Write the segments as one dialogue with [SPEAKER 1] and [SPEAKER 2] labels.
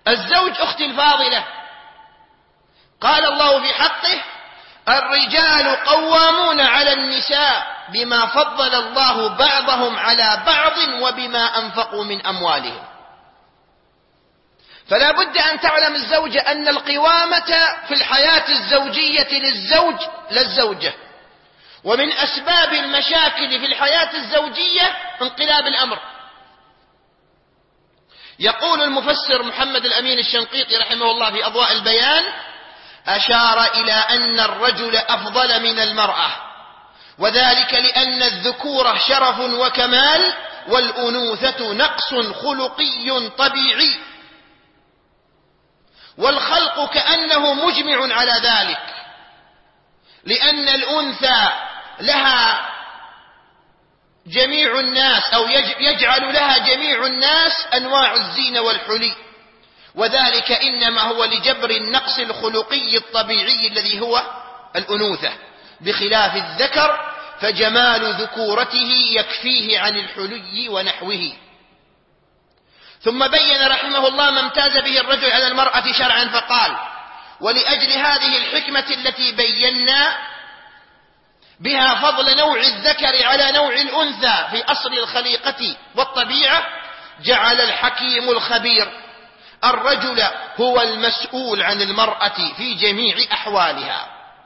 [SPEAKER 1] الزوج أختي الفاضلة، قال الله في حقه: الرجال قوامون على النساء بما فضل الله بعضهم على بعض وبما أنفقوا من أموالهم. فلا بد أن تعلم الزوجة أن القوامة في الحياة الزوجية للزوج لا الزوجة. ومن أسباب المشاكل في الحياة الزوجية انقلاب الأمر. يقول المفسر محمد الأمين الشنقيطي رحمه الله في أضواء البيان: أشار إلى أن الرجل أفضل من المرأة، وذلك لأن الذكورة شرف وكمال، والأنوثة نقص خلقي طبيعي، والخلق كأنه مجمع على ذلك، لأن الأنثى لها جميع الناس أو يجعل لها جميع الناس أنواع الزينة والحلي، وذلك إنما هو لجبر النقص الخلقي الطبيعي الذي هو الأنوثة، بخلاف الذكر فجمال ذكورته يكفيه عن الحلي ونحوه. ثم بين رحمه الله ما امتاز به الرجل على المرأة شرعا فقال: ولأجل هذه الحكمة التي بينا بها فضل نوع الذكر على نوع الأنثى في أصل الخليقة والطبيعة، جعل الحكيم الخبير الرجل هو المسؤول عن المرأة في جميع أحوالها،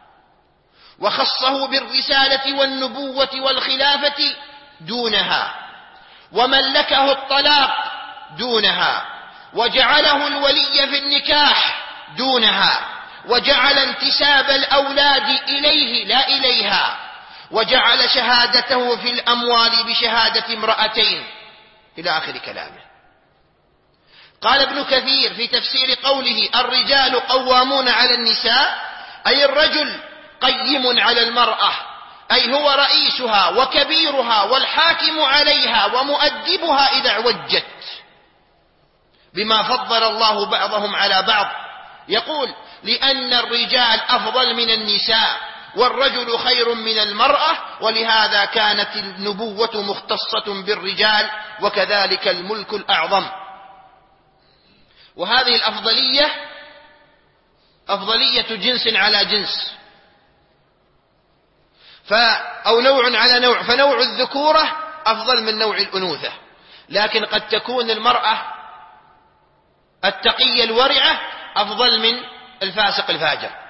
[SPEAKER 1] وخصه بالرسالة والنبوة والخلافة دونها، وملكه الطلاق دونها، وجعله الولي في النكاح دونها، وجعل انتساب الأولاد إليه لا إليها، وجعل شهادته في الأموال بشهادة امرأتين، إلى آخر كلامه. قال ابن كثير في تفسير قوله: الرجال قوامون على النساء، أي الرجل قيم على المرأة، أي هو رئيسها وكبيرها والحاكم عليها ومؤدبها إذا اعوجت، بما فضل الله بعضهم على بعض. يقول: لأن الرجال أفضل من النساء، والرجل خير من المرأة، ولهذا كانت النبوة مختصة بالرجال، وكذلك الملك الأعظم. وهذه الأفضلية أفضلية جنس على جنس، أو نوع على نوع، فنوع الذكورة أفضل من نوع الأنوثة، لكن قد تكون المرأة التقية الورعة أفضل من الفاسق الفاجر.